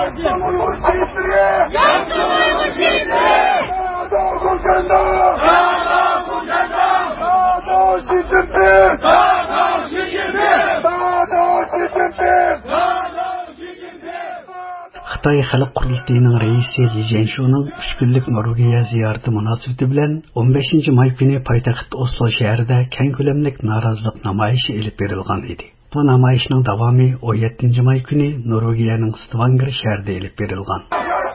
Xitoy Xalq Qurultayının reisi Li Jianshuning 3 kunlik Norvegiya ziyarati munosabati bilan 15 may kuni poytaxt Oslo shahrida keng ko'lamli norozilik namoyishi elib berilgan edi. Bu namoyishning davomi 17 may kuni Norvegiyaning Stavanger shahrida elib berilgan.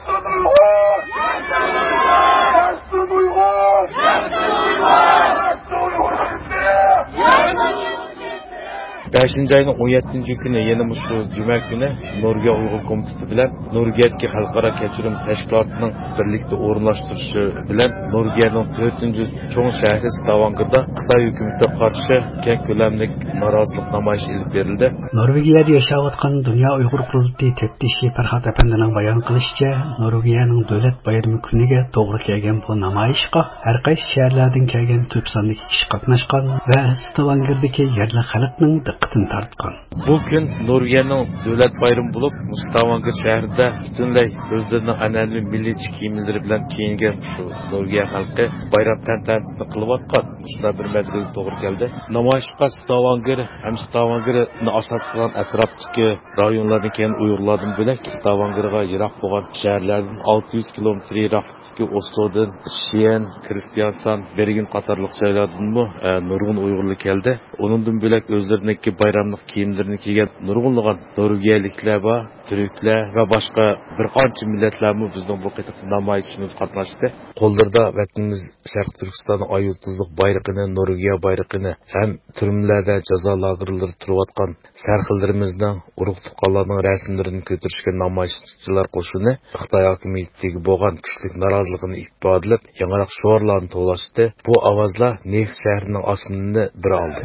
5 ayının 17 günü yeni şu cuma günü Norvegiya Uyghur Komiteti bilen Norvegiyadagi Xalqaro Kechirim Tashkilotining birlikda o'rinlashtirishi bilan Norvegiyaning 4 cho'ng shahri Stavangerda Xitoy hukumatiga qarshi keng ko'lamli norozilik namoyishi olib berildi. Norvegiyada yashayotgan Dunyo Uyg'ur Qurultiyi teptishi Farhod apandining bayon qilishicha, Norvegiyaning davlat bayrami kuniga to'g'ri kelgan bu namoyishga har qaysi shaharlardan kelgan ko'p sonli kishi qatnashgan va Stavangerdagi yerli xalqning diqqatini tortgan. Bu kun Norvegiyaning davlat bayrami bo'lib, Stavanger shahrida butunlay o'zlarining an'anaviy milliy kiyimlari bilan kiyingan shu Norvegiya xalqi bayram tantanasini qilayotgan. Shunda bir mezgilga to'g'ri keldi. Namoyishga Stavangerni asos qilgan atrofdagi rayonlardan kelgan Uyg'urlardan bo'lak Stavangerga yiroq bo'lgan shaharlardan 600 kilometr yiroqlikdagi Oslodan, Skien, Kristiansand, Bergen qatorliq joylardanmi nurg'un Uyg'urlar keldi. Uningdan bo'lak o'zlariniki bayramlik kiyimlarini kiygan nurg'unlagan Norvegiyaliklar va Turklar va boshqa bir qancha millatlarmi bizning bu qitim namoyishimizga qatnashdi. Qo'llarida vatanimiz Sharq Turkiston oy yulduzlik bayrog'ini, Norvegiya bayrog'ini ham turmlarda jazo lagerlari turayotgan sarxillarimizning urug' tuqqanlarning rasmlarini ko'tarishgan namoyishchilar qo'shini Xitoy hokimiyatiga bo'lgan kuchli noroziligini ifodalab, yangiroq sho'rlarni to'lashdi. Bu ovozlar Nef shahrining osmonini bir oldi.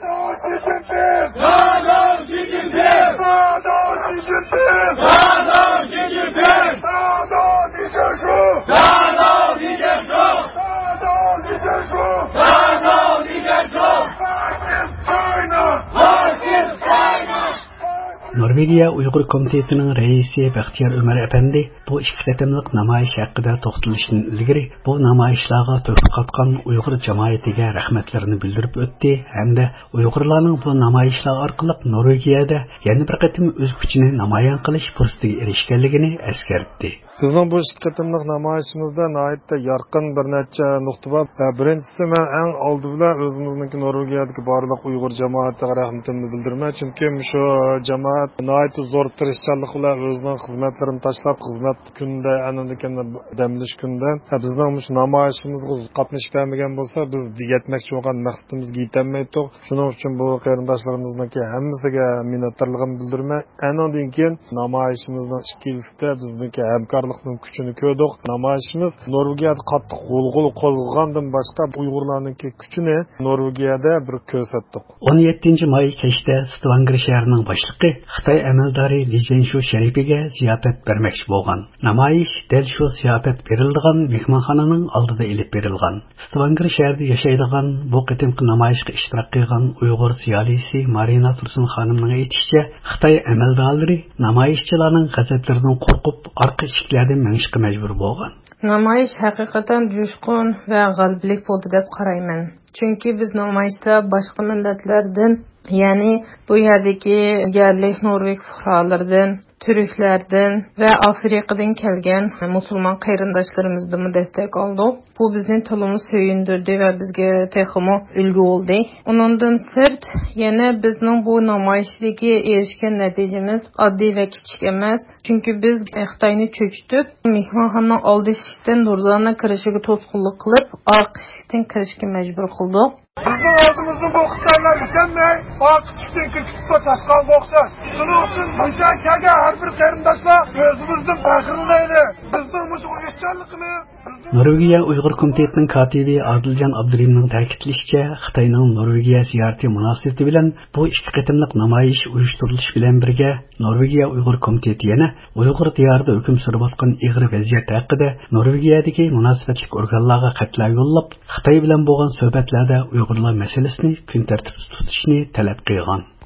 Norvegiya Uyg'ur Komitetining raisi Baxtiyor Umar Efendi bu ikki qatimliq namoyish haqida to'xtalishdan ilgari bu namoyishlarga to'siq qatgan Uyg'ur jamoatiga rahmatlarini bildirib o'tdi hamda Uyg'urlarning bu namoyishlar orqali Norvegiyada yana bir qatim o'z kuchini namoyon qilish fursatiga erishganligini eskartdi. Bizning bu ikki qatimliq namoyishimizda nihoyatda yorqin bir necha nuqta bor. Birinchisi, men eng oldi bilan o'zimizniki Norvegiyadagi barliq Uyg'ur jamoatiga rahmatimni bildiraman, chunki shu jamoat nihoyatda zo'r tirishchanlik bilan o'zining xizmatlarini tashlab, xizmat kunida, anandikan damlish kunida bizning shu namoyishimizga qatnashib bermagan bo'lsa, biz yetmoqchi bo'lgan maqsadimizga yetolmaydik. Shuning uchun bu qarindoshlarimizning hammasiga minnatdorligimni bildiraman. Anandan keyin namoyishimizning ikki yilda bizniki hamkorlikning kuchini ko'rdik. Namoyishimiz Norvegiyada qattiq g'ulg'ul qo'zg'agandan boshqa Uyg'urlarning kuchini Norvegiyada bir ko'rsatdik. 17 may kechda Stavanger shahrining boshlig'i Xitoy amaldori Li Jianshu sharifiga ziyofat bermoqchi bo'lgan. Namoyish dal shu ziyofat berilgan mehmonxonaning oldida elib berilgan. Stavanger shahrida yashaydigan bu qitimqi namoyishga ishtirok qilgan Uyg'ur ziyolisi Marina Tursun xonimning aytishicha, Xitoy amaldorlari namoyishchilarning g'azablaridan qo'rqib orqa eshiklardan mengishga majbur bo'lgan. Namoyish haqiqatan jo'shqin va g'alabalik bo'ldi deb qarayman. Chunki biz namoyishda boshqa millatlardan, ya'ni bu yerdagi yerlik Norveg fuqarolaridan, Türklerden ve Afrika'dan kelgen musulman qarindoshlarımızdan destek oldu. Bu bizni tolumuz söyündürdü ve bizge texmo ülgü oldu. Onundan sırt, yine bizning bu namoyishdagi erishgan natijamiz oddiy ve kichik emas. Çünkü biz Xitoyni cho'chitib, mehmonxonaning oldi eshikdan nurlarni kirishiga to'sqinlik qilib, orqa eshikdan kirishga majbur qildik. Bizning oldimizda bu Xitoylar ekanmay, orqa eshikdan kirib tashlashgan o'xshash. Shuning uchun buncha kelgan har bir qarindoshlar o'zimizdan faxrlanaydi. Bizning mushuk ishchanligimiz. Norvegiya Uyg'ur Komitetining katibi Adiljon Abdurimning ta'kidlashicha, Xitoyning Norvegiya ziyarati munosabati bilan bu ikki qatimliq namoyish uyushtirilishi bilan birga Norvegiya Uyg'ur Komiteti yana Uyg'ur diyorida hukm surayotgan ig'ir vaziyat haqida Norvegiyadagi munosabatli organlarga xatlar yo'llab, Xitoy bilan bo'lgan suhbatlarda Uyg'urlar masalasini kun tartibida tutishni talab qilgan.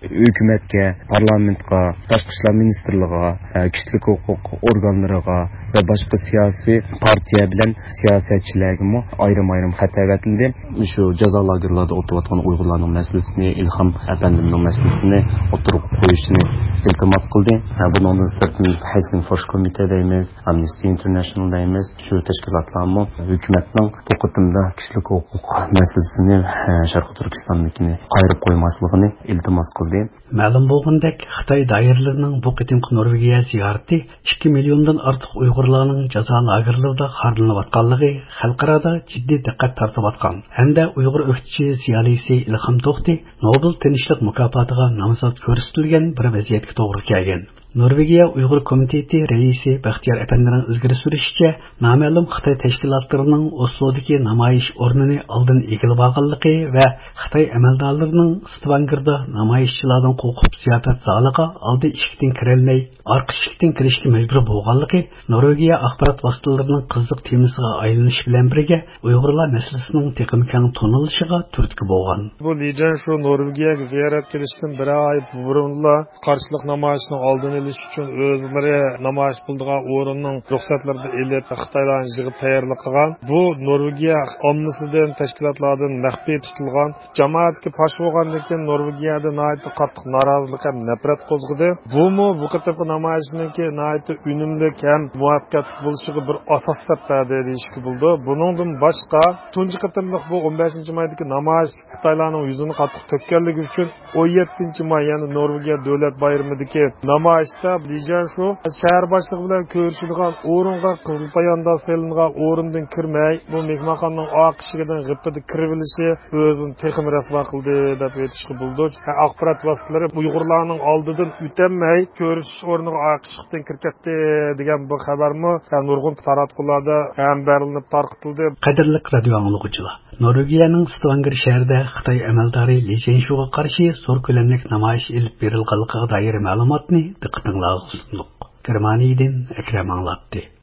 hukumatga, parlamentga, tashqi ishlar ministrligiga, kishilik huquq organlariga va boshqa siyosiy partiya bilan siyosatchilarga ayrim xat avatildi. Shu jazo lagerlarida o'tayotgan Uyg'urlarning masalasini, Ilhom apandining masalasini o'tirib qo'yishni iltimos qildi. Bundan sirtin Helsingfors komiteti deymiz, Amnesty International deymiz. Shu tashkilotlarning hukumatning bu qitimda kishilik huquq masalasini Sharqi Turkistonnikini qayirib qo'ymasligini iltimos qildi. Ma'lum bo'lgandek, Xitoy doiralarining bu qitimqi Norvegiya ziyorati 2 milliondan ortiq Uyg'urlarning jazo lagerlarida xorlanayotganligi xalqaro jiddiy diqqat tortayotgan. Hamda Uyg'ur o'qituvchi ziyolisi Ilhom To'xti Nobel tinchlik mukofotiga nomzod ko'rsatilgan bir vaziyatga to'g'ri kelgan. Norvegiya Uyg'ur komiteti raisi Baxtiyor apandining ilgari surishicha, noma'lum Xitoy tashkilotlarining Oslodagi namoyish o'rnini oldin egilib olganligi va Xitoy amaldorlarining Stavangerda namoyishchilardan qo'rqib ziyofat zaliga oldi eshikdan kirolmay, orqa eshikdan kirishga majbur bo'lganligi Norvegiya axborot vositalarining qiziq temasiga aylanishi bilan birga Uyg'urlar masalasining teqim keng to'nilishiga turtki bo'lgan. Bu lijan shu Norvegiyaga ziyorat qilishdan bir oy burunla qarshilik namoyishining oldini uchun o'zlari namoyish qildigan o'rinning ruxsatlarini elib Xitoylarni yig'ib tayyorlab qilgan. Bu Norvegiya omnasidan tashkilotlardan maxfiy tutilgan jamoatga fosh bo'lgandan keyin Norvegiyada nihoyatda qattiq norozilik ham nafrat qo'zg'adi. Bu qattiq namoyishniki nihoyatda unumli ham muvaffaqiyatli bo'lishiga bir asos topadi deyishga bo'ldi. Buningdan boshqa tunji qatimliq bu 15-maydagi namoyish Xitoylarning yuzini qattiq to'kkanligi uchun 17-may ya'ni Norvegiya davlat bayramidagi namoyish Lijan shu shahar boshlig'i bilan ko'rishadigan o'ringa qizil poyanda selingan o'rindan kirmay, bu mehmonxonaning oq eshigidan g'ipida kirib olishi o'zini texim rasvo qildi deb aytishga bo'ldi. Axborot vositalari Uyg'urlarning oldidan o'tolmay ko'rish o'rniga oq eshikdan kirib ketdi degan bu xabarmi nurg'un taratqularda ham berilib tarqatildi. Qadrli radio anglag'uchilar, Norvegiyaning Stavanger shahrida Xitoy amaldori Li Jianshuga qarshi zo'r ko'lamli namoyish ilib berilganligiga doir ma'lumotni diqqatingizga sundiq. Germaniyadan Akram anglatdi.